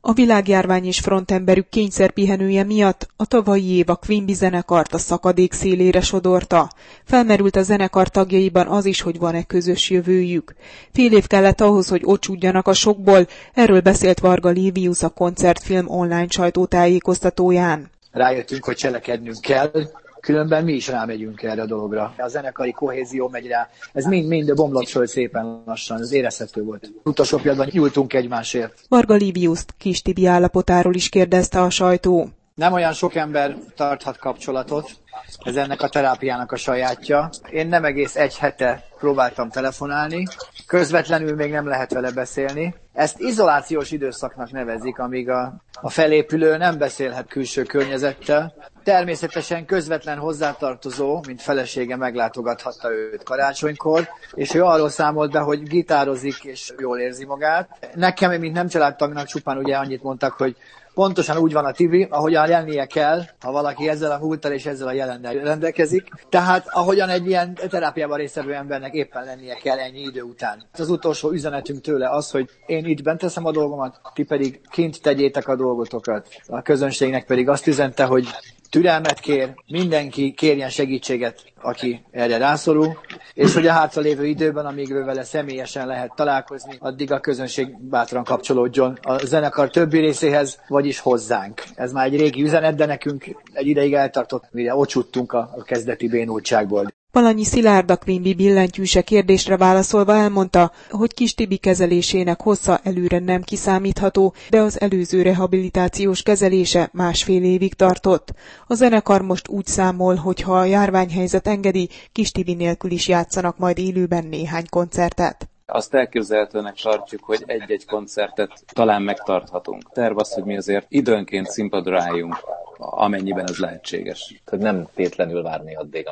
A világjárvány és frontemberük kényszerpihenője miatt a tavalyi év a Quimby zenekart a szakadék szélére sodorta. Felmerült a zenekar tagjaiban az is, hogy van-e közös jövőjük. Fél év kellett ahhoz, hogy ocsúdjanak a sokból, erről beszélt Varga Livius a koncertfilm online sajtótájékoztatóján. Rájöttünk, hogy cselekednünk kell, különben mi is rámegyünk erre a dologra. A zenekari kohézió megy rá, ez mind bomlott föl szépen lassan, ez érezhető volt. Utolsó pillanatban nyúltunk egymásért. Varga Liviust Kis Tibi állapotáról is kérdezte a sajtó. Nem olyan sok ember tarthat kapcsolatot, ez ennek a terápiának a sajátja. Én nem egész egy hete próbáltam telefonálni, közvetlenül még nem lehet vele beszélni. Ezt izolációs időszaknak nevezik, amíg a felépülő nem beszélhet külső környezettel. Természetesen közvetlen hozzátartozó, mint felesége meglátogathatta őt karácsonykor, és ő arról számolt be, hogy gitározik és jól érzi magát. Nekem, mint nem családtagnak csupán ugye annyit mondtak, hogy pontosan úgy van a Tibi, ahogyan lennie kell, ha valaki ezzel a múlttal és ezzel a jelennel rendelkezik. Tehát ahogyan egy ilyen terápiában résztvevő embernek éppen lennie kell ennyi idő után. Az utolsó üzenetünk tőle az, hogy én itt bent teszem a dolgomat, ti pedig kint tegyétek a dolgotokat. A közönségnek pedig azt üzente, hogy türelmet kér, mindenki kérjen segítséget, aki erre rászorul, és hogy a hátralévő időben, amíg vele személyesen lehet találkozni, addig a közönség bátran kapcsolódjon a zenekar többi részéhez, vagyis hozzánk. Ez már egy régi üzenet, de nekünk egy ideig eltartott, mire ocsuttunk a kezdeti bénultságból. Balanyi Szilárd a Quimby billentyűse kérdésre válaszolva elmondta, hogy Kis Tibi kezelésének hossza előre nem kiszámítható, de az előző rehabilitációs kezelése másfél évig tartott. A zenekar most úgy számol, hogy ha a járványhelyzet engedi, Kis Tibi nélkül is játszanak majd élőben néhány koncertet. Azt elképzelhetőnek tartjuk, hogy egy-egy koncertet talán megtarthatunk. Terv az, hogy mi azért időnként színpadra álljunk, amennyiben ez lehetséges. Tehát nem tétlenül várni addig,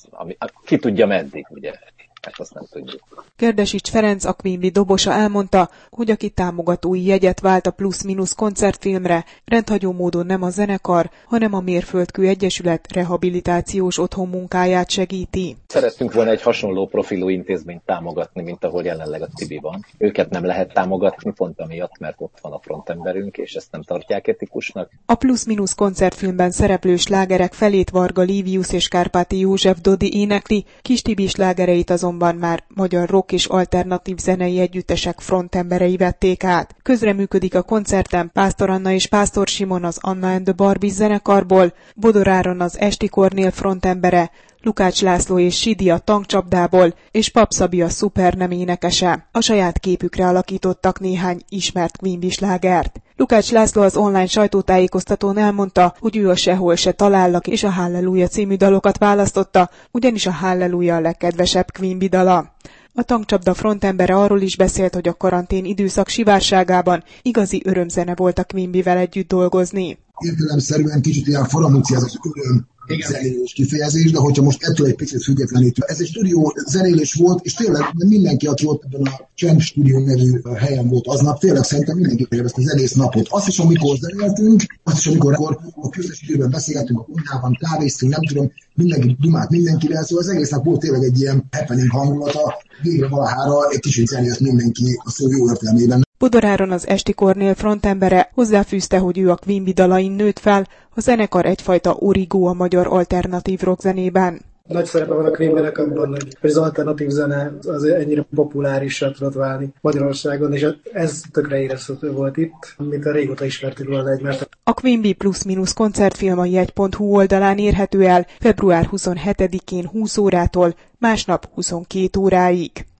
ki tudja meddig, ugye? Hát azt nem tudjuk. Kérdesics Ferenc, a Quimby dobosa elmondta, hogy aki támogatói jegyet vált a Plusz-Minusz koncertfilmre, rendhagyó módon nem a zenekar, hanem a Mérföldkő Egyesület rehabilitációs otthonmunkáját segíti. Szerettünk volna egy hasonló profilú intézményt támogatni, mint ahol jelenleg a Tibi van. Őket nem lehet támogatni, pont amiatt, mert ott van a frontemberünk, és ezt nem tartják etikusnak. A Plusz-Minusz koncertfilmben szereplő slágerek felét Varga Livius és Kárpáti József Dodi énekli, Kis Tibi slágereit azonban már magyar rock és alternatív zenei együttesek frontemberei vették át. Közreműködik a koncerten Pásztor Anna és Pásztor Simon az Anna and the Barbies zenekarból, Bodor Áron az Esti Kornél frontembere, Lukács László és Sidi a Tankcsapdából, és Pap Szabi a Szupernem énekese. A saját képükre alakítottak néhány ismert Quimby slágert. Lukács László az online sajtótájékoztatón elmondta, hogy ő a Sehol se talállak és a Halleluja című dalokat választotta, ugyanis a Halleluja a legkedvesebb Quimby dala. A Tankcsapda frontembere arról is beszélt, hogy a karantén időszak sivárságában igazi örömzene volt a Quimbyvel együtt dolgozni. Értelemszerűen kicsit ilyen faramúciázott öröm zenélés kifejezés, de hogyha most ettől egy picit függetlenítő. Ez egy stúdió zenélés volt, és tényleg mindenki, aki ott ebben a Csend Stúdió nevű helyen volt aznap, tényleg szerintem mindenki élvezte az egész napot. Azt is, amikor zenéltünk, azt is, amikor a közös időben beszélgettünk a konyhában, kávéztünk, nem tudom, mindenki dumált mindenkivel, szóval az egész nap volt tényleg egy ilyen happening hangulata, végre valahára egy kicsit zenélt mindenki a szó jó értelmében. Bodor Áron az Esti Kornél frontembere hozzáfűzte, hogy ő a Quimby dalain nőtt fel, a zenekar egyfajta origó a magyar alternatív rockzenében. Nagy szerepe van a Quimbynek abban, hogy az alternatív zene az ennyire populárisra tudott válni Magyarországon, és ez tökre érezhető volt itt, mint a régóta ismertük volna egymást. A Quimby Plusz-Minusz koncertfilm a jegy.hu oldalán érhető el február 27-én 20 órától, másnap 22 óráig.